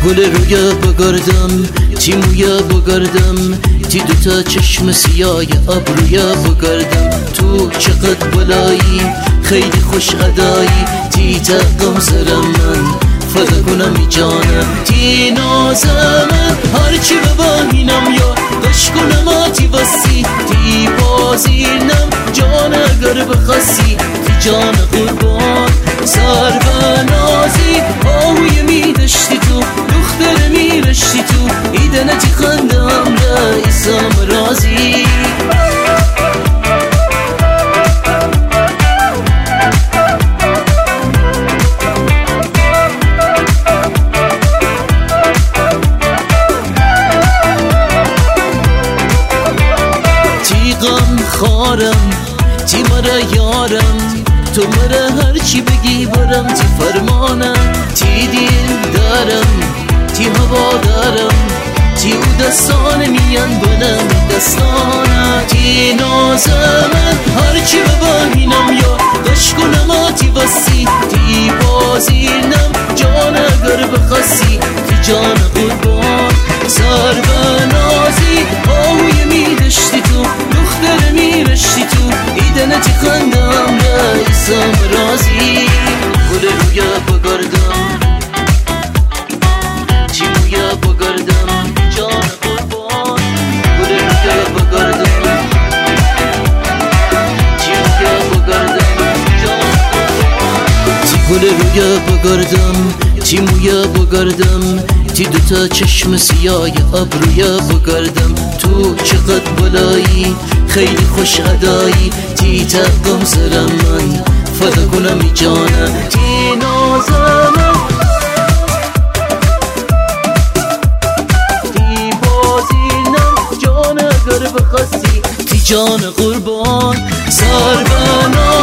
گل رویا بگردم، تی مویا بگردم، تی دوتا چشم سیاه ابرویا بگردم. تو چقدر بلایی، خیلی خوش ادایی، تی تقم سرم من فدا کنم جانم. تی نازم هرچی ببینم یا دش کنم آتی وسی، تی بازینم جان اگر بخسی، تی جان قربان سر و نازی. آهوی می دشتی تو دختر می رشتی تو، ایدنه تی خندم رئیسم رازی. خارم تی مرا یارم، تو مرا هرچی بگی برم، تی فرمانم، تی دین دارم، تی هوا دارم، تی او دستان میان بنم دستانم. تی نازم هرچی ببینم یا دش کنم آتی وسی، تی بازینم جان اگر بخسی، تی جان قربان سر و نازی. آهوی می دشتی تو دختر می رشتی تو، ایدنه تی خندم رئیسم رازی. گل رویا بگردم، تی مویا بگردم، جان قربان. گل رویا بگردم، تی مویا بگردم، جان قربان. تی گل رویا بگردم، تی مویا بگردم، تی دوتا چشم سیاه ابرویا بگردم. تو چقدر بلایی، خیلی خوش ادایی، تی تقم سرم من فدا کنم جانم. تی نازم تی بازینم جان اگر بخواستی، تی جان قربان سر و